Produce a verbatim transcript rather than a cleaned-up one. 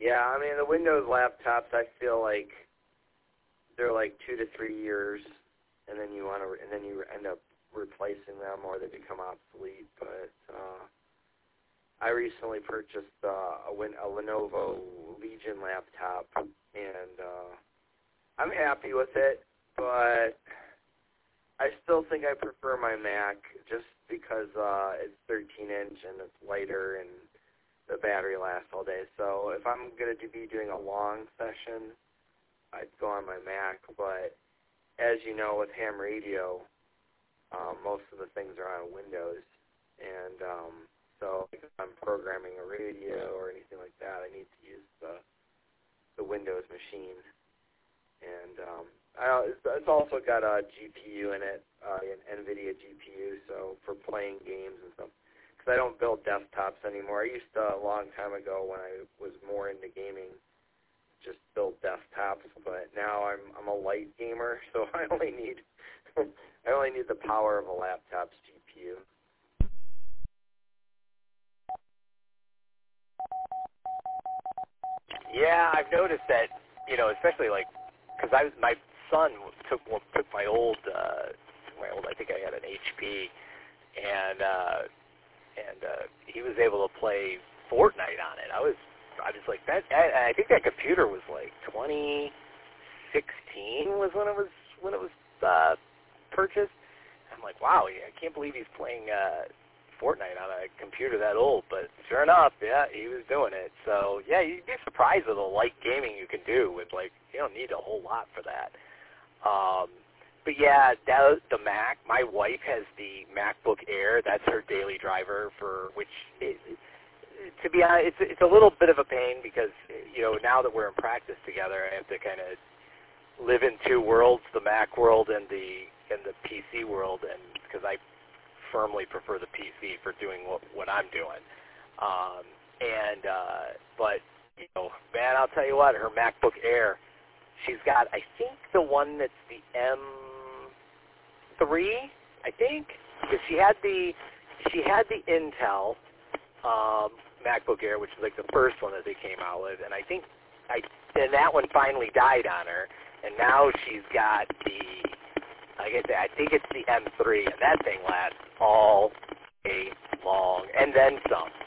Yeah, I mean, the Windows laptops, I feel like they're like two to three years, and then you want to, and then you end up replacing them, or they become obsolete. But uh, I recently purchased uh, a, Win- a Lenovo Legion laptop, and uh, I'm happy with it, but I still think I prefer my Mac just because uh, it's thirteen inch and it's lighter and the battery lasts all day. So if I'm going to be doing a long session, I'd go on my Mac. But as you know, with ham radio, um, most of the things are on Windows. And um, so if I'm programming a radio or anything like that, I need to use the, the Windows machine. And um, I, it's also got a G P U in it, uh, an NVIDIA G P U, so for playing games and stuff. Because I don't build desktops anymore. I used to, a long time ago when I was more into gaming, just build desktops. But now I'm I'm a light gamer, so I only need I only need the power of a laptop's G P U. Yeah, I've noticed that. You know, especially like because I was my son took took my old uh, my old I think I had an H P and. Uh, and uh, he was able to play Fortnite on it. I was, I was like that. I, I think that computer was like twenty sixteen was when it was when it was uh, purchased. I'm like, wow, yeah, I can't believe he's playing uh, Fortnite on a computer that old. But sure enough, yeah, he was doing it. So yeah, you'd be surprised at the light gaming you can do with like you don't need a whole lot for that. Um, But yeah, that, the Mac, my wife has the MacBook Air. That's her daily driver for which, it, to be honest, it's, it's a little bit of a pain because, you know, now that we're in practice together, I have to kind of live in two worlds, the Mac world and the and the P C world, and because I firmly prefer the P C for doing what, what I'm doing. Um, and, uh, but, you know, man, I'll tell you what, her MacBook Air, she's got, I think, the one that's the M three, I think, because she had the she had the Intel um, MacBook Air, which was like the first one that they came out with, and I think I and that one finally died on her, and now she's got the like I said, I think it's the M three, and that thing lasts all day long, and then some.